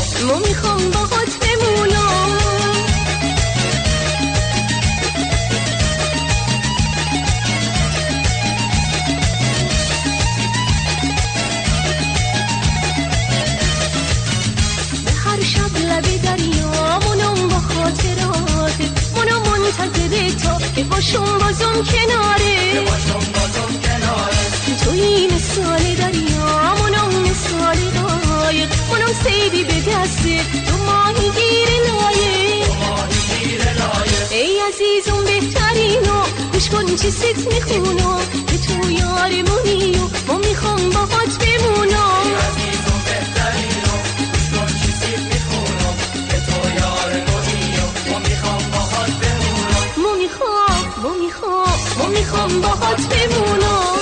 ما میخوام باهات بمونم. به هر شب لب دریا مونم با خاطراتت، مونم منتظر تا که باشم بازم کناره، توی مثال دریا مونم مثال قایق، مونم سیدی به دستت تو ماهی گیر لایق. ای عزیزم بهترینو گوش کن چی ست میخونم که تو یارمونی و ما میخوام باهات بمونم. ای عزیزم بهترینو گوش کن چی ست میخونم که تو یارمونی و ما میخوام باهات بمونم. ما میخوام باهات بمونم.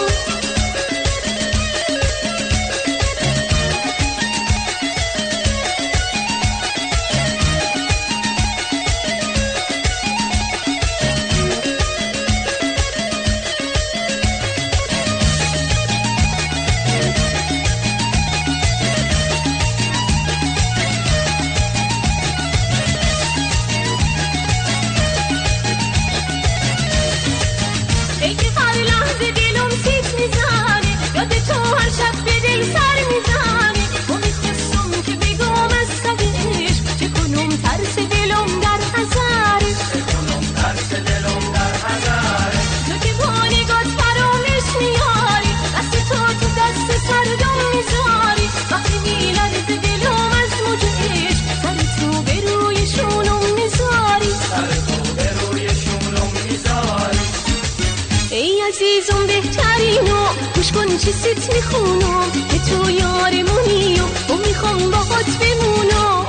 عزیزم بهترینو گوش کن چی ست میخونم که تو یارمونی و ما میخوام باهات بمونم.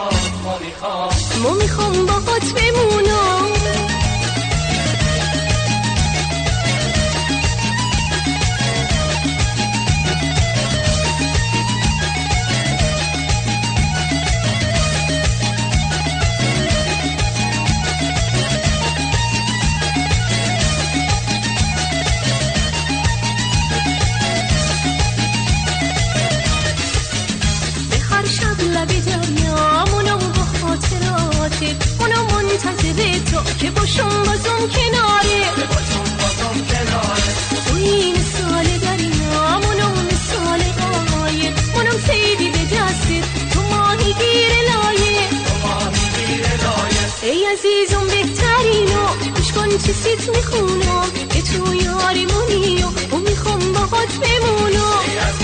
ما میخوام باهات بمونم. اونو منتظر تو که باشم بازم کناره، توی مثال دریا مونم مثال قایق، مونم سیدی به دستت تو ماهی گیر لایق. ای عزیزم بهترینو گوش کن چی ست میخونم که تو یارمونی و میخوام باهات بمونم.